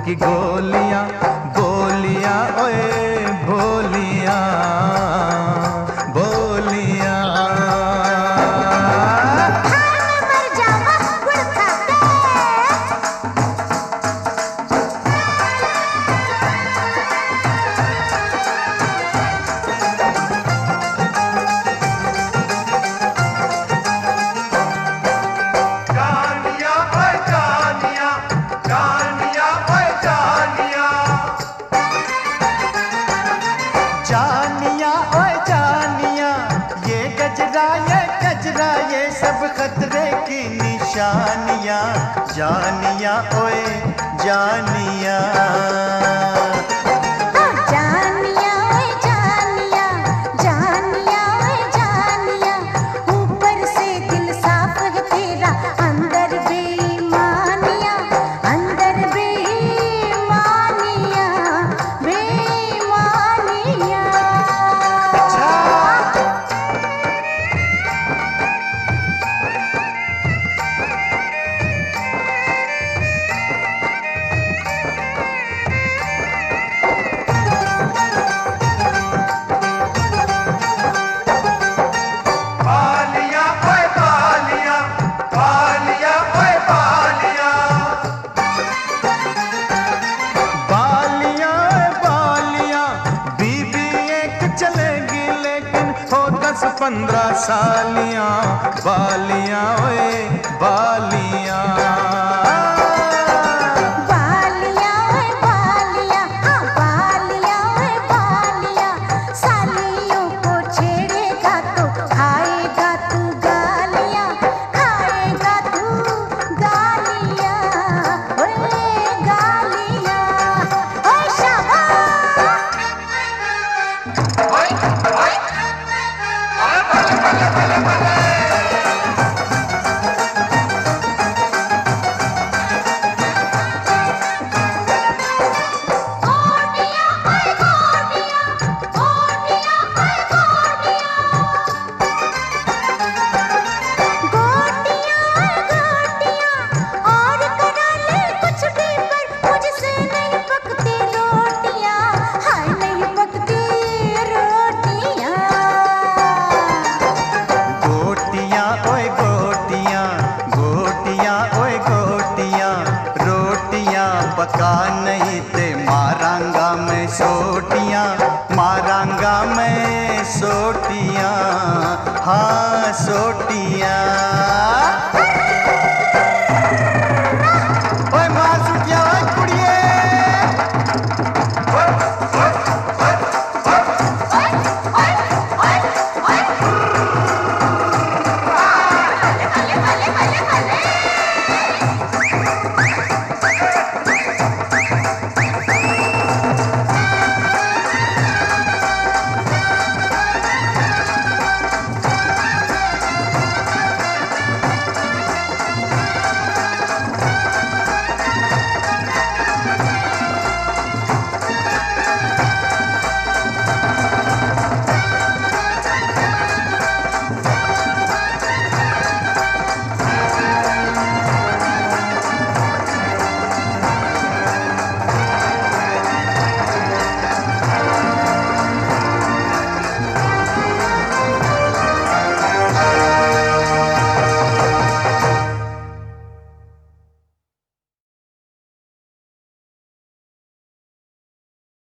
की गोलियां बोलियां ओए बोलियां बोलियां। जानिया ओए जानिया, ये गजरा ये गजरा ये सब खतरे की निशानियां। जानिया ओए जानिया, चलेगी लेकिन हो 10-15 सालियां। बालियां ओए बालियां, बालियां ओए बालियां, हाँ बालियां ओए बालियां। सालियों को छेड़ेगा तो खाएगा तू गालियां, खाएगा तू गालियां ओए गालियां। ओए शाबाश पका नहीं ते मारांगा मैं सोटियां, मारांगा मैं सोटियां, हाँ सोटियां।